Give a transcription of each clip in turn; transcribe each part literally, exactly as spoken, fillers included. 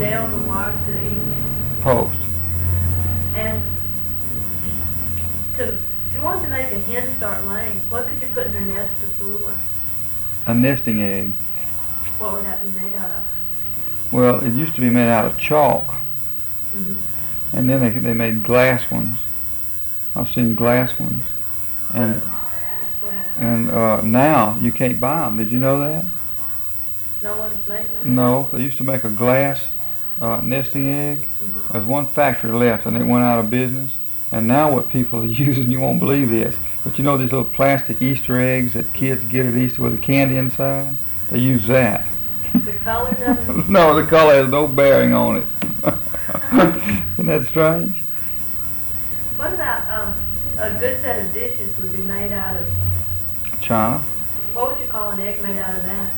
nail the wire to each post. And to, if you wanted to make a hen start laying, what could you put in her nest to fool her? A nesting egg. What would that be made out of? Well, it used to be made out of chalk, Mm-hmm. and then they they made glass ones. I've seen glass ones, and Go ahead. and uh, now you can't buy them. Did you know that? No one's making them? No, they used to make a glass uh, nesting egg. Mm-hmm. There's one factory left, and they went out of business. And now what people are using, you won't believe this, but you know these little plastic Easter eggs that kids get at Easter with the candy inside? They use that. The color doesn't? No, the color has no bearing on it. Isn't that strange? What about um, a good set of dishes would be made out of, China. what would you call an egg made out of that?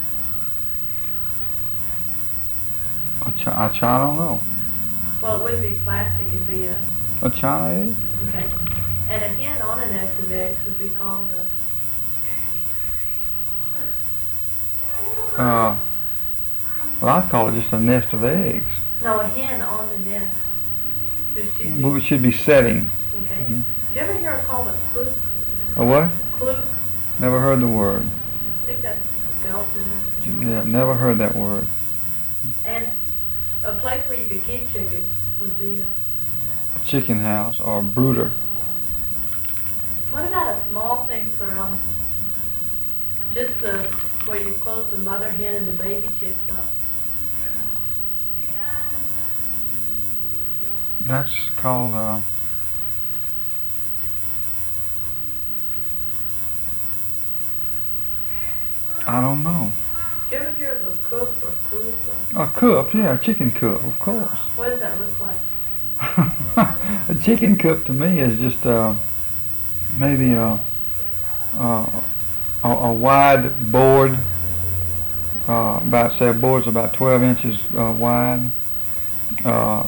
A China, a China, I don't know. Well, it wouldn't be plastic, it'd be a, A China egg? okay. And a hen on a nest of eggs would be called a, Uh, well, I'd call it just a nest of eggs. no, a hen on the nest. Should she be, Well, it should be setting. okay. Mhm. Did you ever hear it called a kluk? A what? Kluk? Never heard the word. I think that's skeleton. Yeah, never heard that word. And a place where you could keep chickens would be a, A chicken house or a brooder. what about a small thing for, um, just the, where you close the mother hen and the baby chicks up? That's called, uh, I don't know. Did you ever hear of a cook or coop or, A coop, yeah, a chicken coop, of course. what does that look like? A chicken coop to me is just uh, maybe a, a, a, a wide board, uh, about say a board's about twelve inches uh, wide, uh,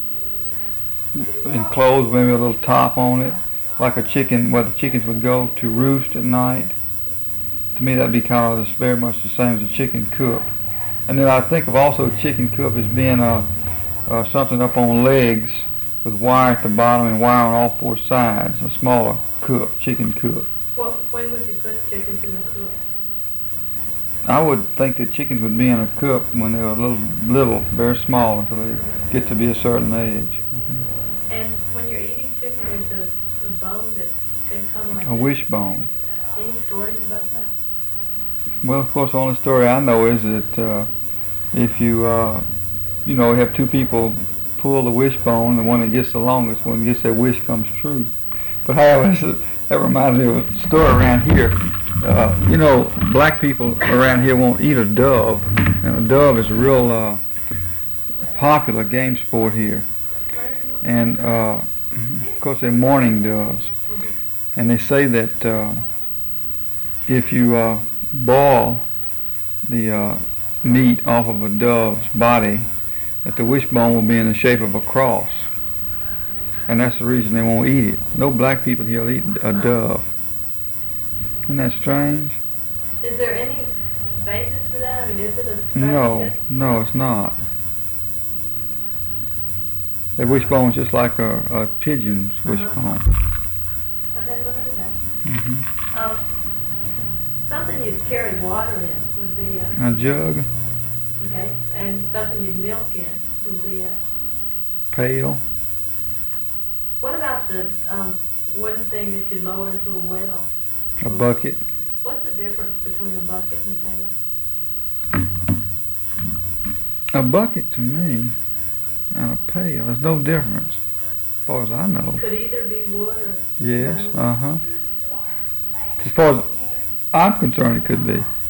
enclosed maybe a little top on it, like a chicken, where the chickens would go to roost at night. To me, that'd be kind of very much the same as a chicken coop. And then I think of also a chicken coop as being a, uh, something up on legs with wire at the bottom and wire on all four sides. A smaller coop, chicken coop. What, when would you put chickens in a coop? I would think that chickens would be in a coop when they were little, little, very small until they get to be a certain age. And when you're eating chicken, there's a, a bone that shapes on like A this. wishbone. Any stories about that? Well, of course, the only story I know is that uh, if you, uh, you know, have two people pull the wishbone, the one that gets the longest one gets their wish comes true. But however, that reminds me of a story around here. Uh, you know, black people around here won't eat a dove, and a dove is a real uh, popular game sport here. And uh, of course, they're mourning doves, and they say that uh, if you uh, boil the uh, meat off of a dove's body, that the wishbone will be in the shape of a cross. And that's the reason they won't eat it. No black people here will eat a dove. Isn't that strange? Is there any basis for that? I mean, is it a No, tradition? no, it's not. The wishbone's just like a, a pigeon's Uh-huh. wishbone. I've never heard of that. hmm Um, something you'd carry water in would be a, A jug, okay, and something you'd milk in would be a, pail, what about the um, wooden thing that you lower into a well? a bucket. What's the difference between a bucket and a pail? A bucket to me and a pail, there's no difference as far as I know. Could either be wood or Yes, metal? uh-huh. As far as I'm concerned, it could be.